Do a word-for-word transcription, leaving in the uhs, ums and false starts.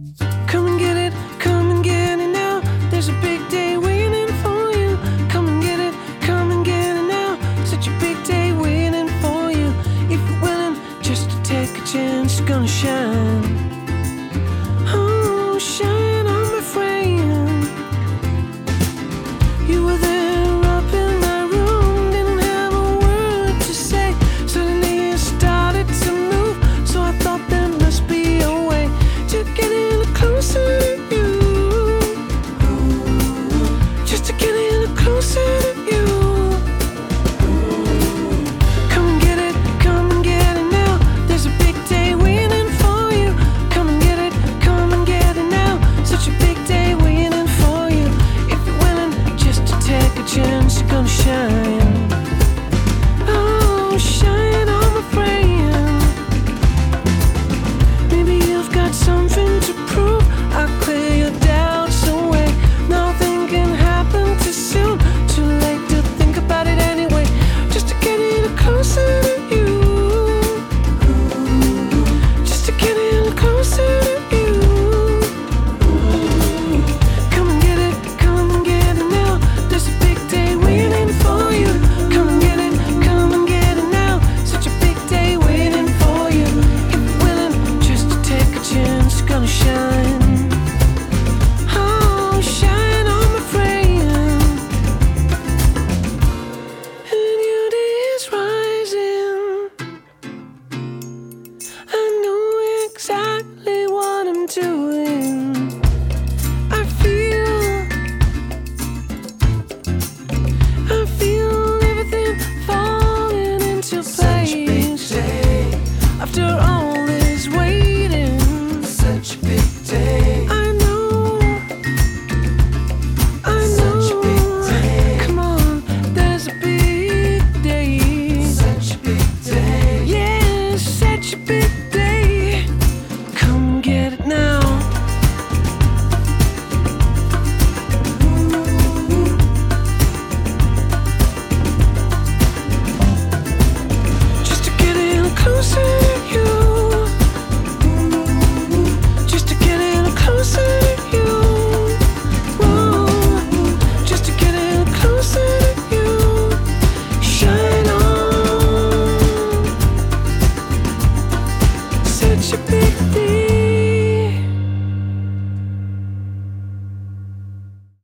Come and get it, come and get it now. There's a big day waiting for you. Come and get it, come and get it now. Such a big day waiting for you. If you're willing just to take a chance, you're gonna shine. Oh, shine on my friend. You were there up in my room, didn't have a word to say. Suddenly you started to move, so I thought there must be a way to get in closer to you. Just to get in closer to you. Come and get it, come and get it now. There's a big day waiting for you. Come and get it, come and get it now. Such a big day waiting for you. If you're willing just to take a chance, you're gonna shine. Oh, shine on my friend. Maybe you've got something to prove. I'll clear your doubts away. Nothing can happen too soon. Too late to think about it anyway. Just to get in closer to you. Just to get in closer to you. Come and get it, come and get it now. There's a big day waiting for you. Come and get it, come and get it now. Such a big day waiting for you. If you're willing just to take a chance, you're gonna shine. Oh, shine on my friend. And your day is rising. I know exactly what I'm doing. I feel, I feel everything falling into place. After all this waiting, Such a big day. I know, I know. Such a big day. Come on, there's a big day. Such a big day. Yeah, such a big